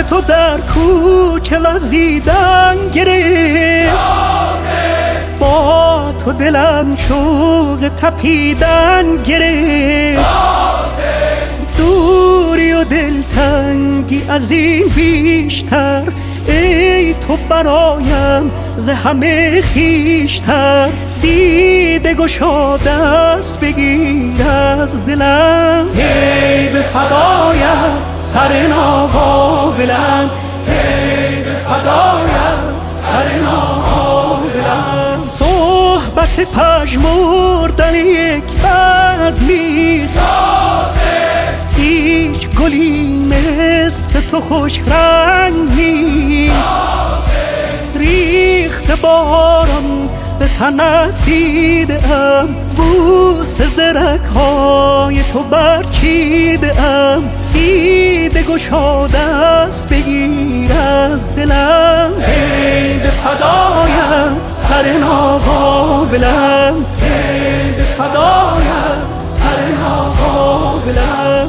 تو در کوچه وزیدن گرفت، با تو دلم شوق تپیدن گرفت. دوری و دلتنگی از این بیشتر، ای تو برایم ز همه خویشتر. دیده گشاده است بگیر از دلم، ای به فدایت سر ناقابلم، ای به فدایت سر ناقابلم. صحبت پژمردن یک مرد نیست، هیچ گلی مثل تو خوش رنگ نیست. ریخت باران به تنت دیدم، بوس زرک‌های تو برچیدم. دیده گشاده است بگیر از دلم، ای به فدایت سر ناقابلم، ای به فدایت سر ناقابلم.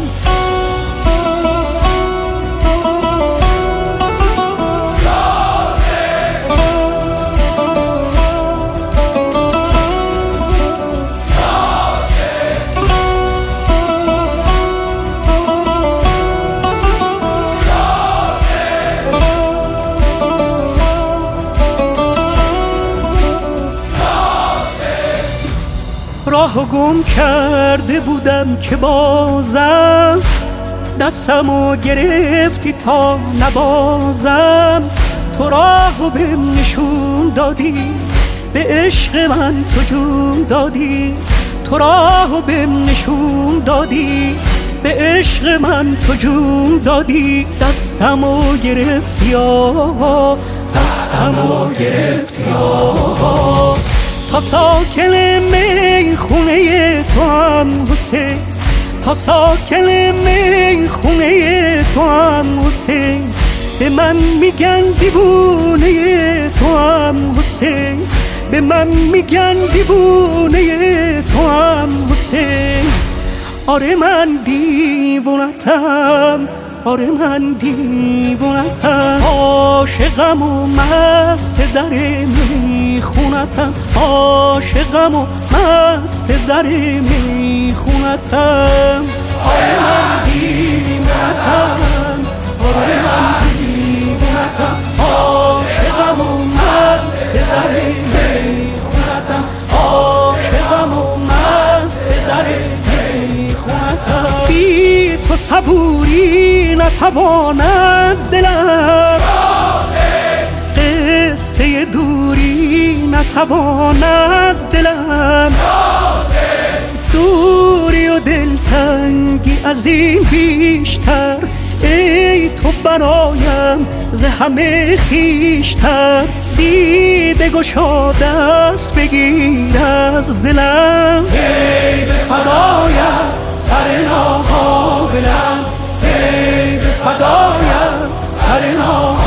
راه گم کرده بودم که بازم، دستمو گرفتی تا نبازم. تو راهو بهم نشون دادی، به عشق من تو جون دادی. تو راهو بهم نشون دادی، به عشق من تو جون دادی. دستمو گرفتی آقا، دستمو گرفتی آقا. تا ساکن میخونه تو هم حسین، تا ساکن میخونه تو هم حسین. به من میگن دیوونه تو هم حسین، به من میگن دیوونه تو هم حسین. آره من دیوونتم، آره من دیوونتم. عاشقم و مست در میخونتم، عاشقم و مست در میخونتم. آره من دیوونتم، آره من دیوونتم. عاشقم و مست در میخونتم، عاشقم و مست در میخونتم. بی تو صبوری نتواند دلم، قصه دوری نتواند دلم. دوری و دلتنگی از این بیشتر، ای تو برایم ز همه خویشتر. دیده گشاده است بگیر از دلم، ای به فدایت سر ناقابلم، ای به فدایت سر ناقابلم.